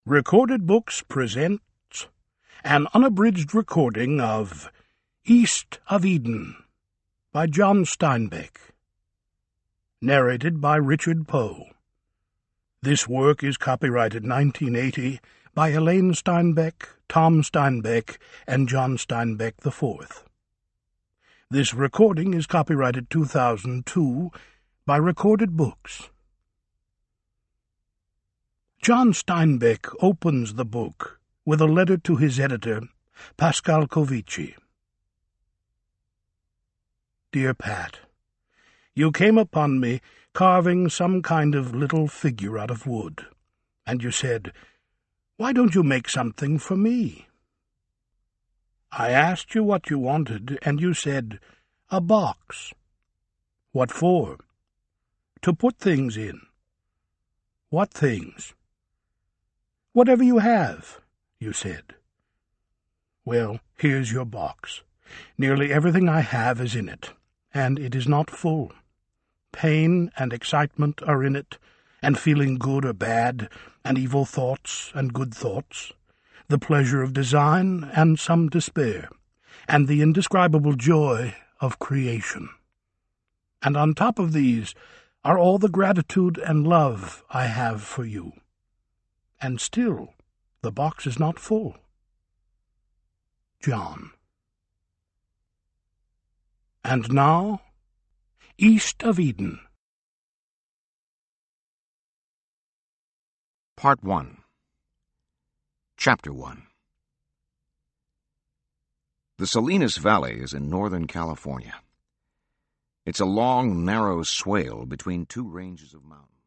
Recorded Books presents an unabridged recording of East of Eden by John Steinbeck, narrated by Richard Poe. This work is copyrighted 1980 by Elaine Steinbeck, Tom Steinbeck, and John Steinbeck IV. This recording is copyrighted 2002 by Recorded Books. John Steinbeck opens the book with a letter to his editor, Pascal Covici. Dear Pat, you came upon me carving some kind of little figure out of wood, and you said, "Why don't you make something for me?" I asked you what you wanted, and you said, "A box." What for? To put things in. What things? Whatever you have, you said. Well, here's your box. Nearly everything I have is in it, and it is not full. Pain and excitement are in it, and feeling good or bad, and evil thoughts and good thoughts, the pleasure of design and some despair, and the indescribable joy of creation. And on top of these are all the gratitude and love I have for you. And still the box is not full. John. And now, East of Eden. Part 1. Chapter 1. The Salinas Valley is in northern California. It's a long, narrow swale between two ranges of mountains.